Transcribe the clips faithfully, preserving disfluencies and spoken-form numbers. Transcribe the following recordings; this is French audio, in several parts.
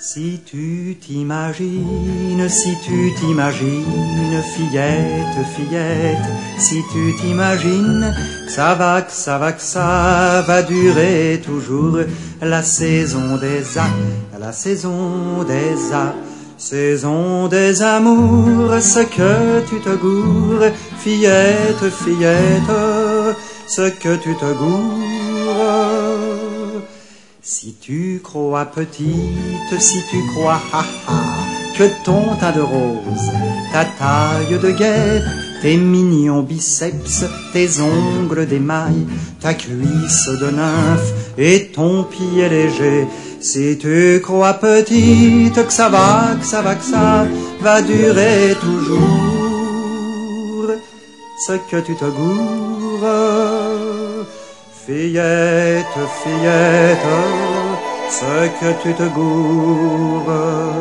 Si tu t'imagines, si tu t'imagines, fillette, fillette, si tu t'imagines, que ça va, que ça va, que ça va durer toujours, la saison des A, la saison des A, saison des amours, ce que tu te gourres, fillette, fillette, ce que tu te gourres. Si tu crois petite, si tu crois ha ha, que ton teint de rose, ta taille de guêpe, tes mignons biceps, tes ongles d'émail, ta cuisse de nymphe et ton pied léger, si tu crois petite que ça va, que ça va, que ça va durer toujours, ce que tu te gourres. Fillette, fillette, ce que tu te gourres.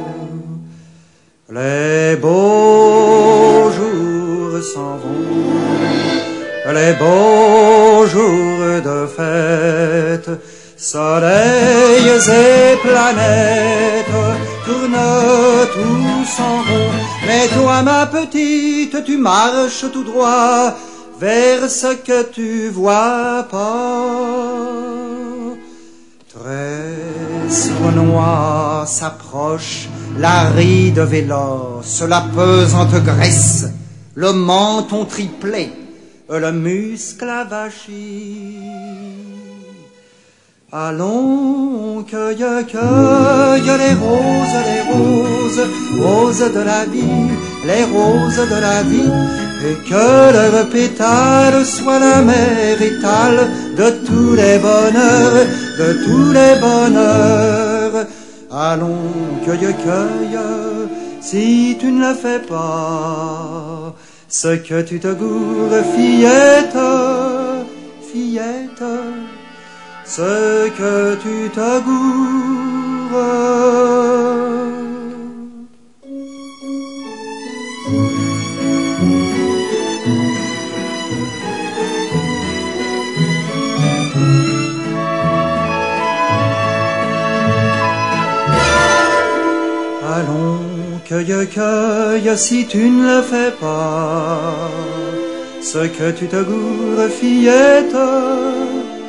Les beaux jours s'en vont, les beaux jours de fête, soleils et planètes tournent tous en rond. Mais toi, ma petite, tu marches tout droit vers ce que tu vois pas. Très sournois s'approche la ride véloce, la pesante graisse, le menton triplé, le muscle avachi. Allons, cueille, cueille les roses, les roses, roses de la vie, les roses de la vie, et que leurs pétales soient la mer étale de tous les bonheurs, de tous les bonheurs. Allons, cueille, cueille, si tu ne le fais pas, ce que tu te gourres, fillette, fillette, ce que tu te gourres. Allons, cueille, cueille, si tu ne le fais pas, ce que tu te gourres, fillette,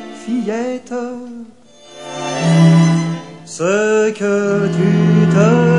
fillette, ce que tu te